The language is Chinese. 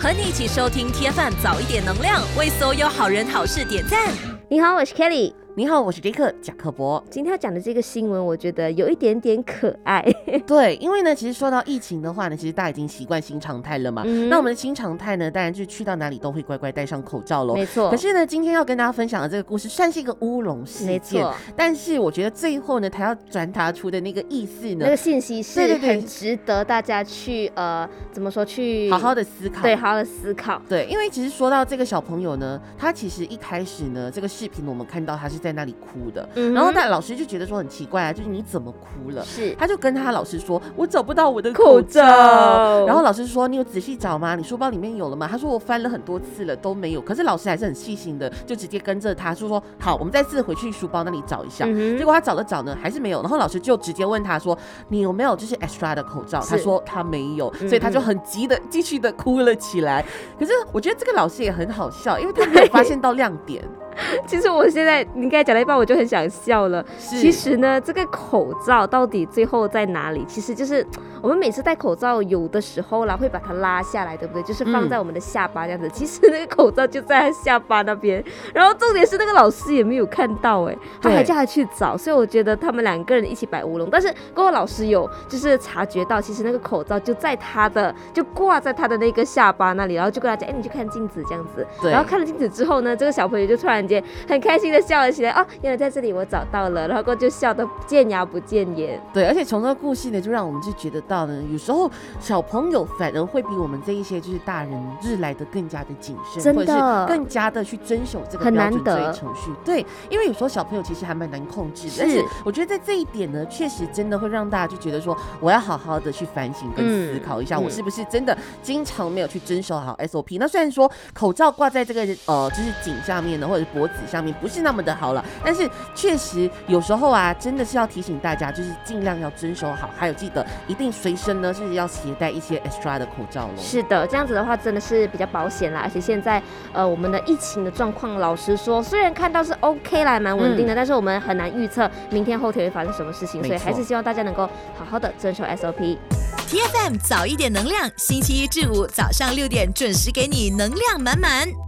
和你一起收听 TFM 早一点能量，为所有好人好事点赞。 你好，我是 Kelly。 你好，我是杰克贾克伯。 今天要讲的这个新闻，我觉得有一点点可爱。 对，因为呢，其实说到疫情的话呢，其实大家已经习惯新常态了嘛。那我们的新常态呢，当然就是去到哪里都会乖乖戴上口罩咯。 没错。 可是呢，今天要跟大家分享的这个故事，算是一个乌龙事件。 没错。 但是我觉得最后呢，他要传达出的那个意思呢， 那个信息是很值得大家去怎么说，去好好的思考。 对，好好的思考。 对，因为其实说到这个小朋友呢，他其实一开始呢，这个视频我们看到他是在那里哭的。然后但老师就觉得说很奇怪啊，就是你怎么哭了？ 是， 他就跟他老师说，我找不到我的口罩。然后老师说，你有仔细找吗？你书包里面有了吗？他说我翻了很多次了都没有。可是老师还是很细心的，就直接跟着他说好，我们再次回去书包那里找一下。结果他找了找呢，还是没有。然后老师就直接问他说，你有没有就是 extra 的口罩？他说他没有，所以他就很急的继续的哭了起来。可是我觉得这个老师也很好笑，因为他没有发现到亮点。 其实我现在你刚才讲到一半，我就很想笑了。其实呢，这个口罩到底最后在哪里？其实就是我们每次戴口罩，有的时候啦会把它拉下来，对不对？就是放在我们的下巴这样子。其实那个口罩就在他下巴那边。然后重点是那个老师也没有看到，他还叫他去找。所以我觉得他们两个人一起摆乌龙。但是过后老师有就是察觉到，其实那个口罩就挂在他的那个下巴那里，然后就跟他讲，你去看镜子这样子。然后看了镜子之后呢，这个小朋友就突然间很开心的笑了起来。原来在这里我找到了，然后就笑得见牙不见眼。 对，而且从这个故事呢，就让我们就觉得到呢，有时候小朋友反而会比我们这一些就是大人日来的更加的谨慎， 真的， 或者是更加的去遵守这个标准作业程序。对，因为有时候小朋友其实还蛮难控制的，但是我觉得在这一点呢，确实真的会让大家就觉得说，我要好好的去反省跟思考一下，我是不是真的经常没有去遵守好 SOP。那虽然说口罩挂在这个就是颈下面呢，或者脖子上面不是那么的好了，但是确实有时候啊，真的是要提醒大家，就是尽量要遵守好，还有记得一定随身呢是要携带一些 extra 的口罩咯。 是的，这样子的话真的是比较保险啦。而且现在我们的疫情的状况，老实说，虽然看到是 OK 啦，蛮稳定的，但是我们很难预测明天后天会发生什么事情，所以还是希望大家能够好好的遵守 SOP。TFM 早一点能量，星期一至五早上6点准时给你能量满满。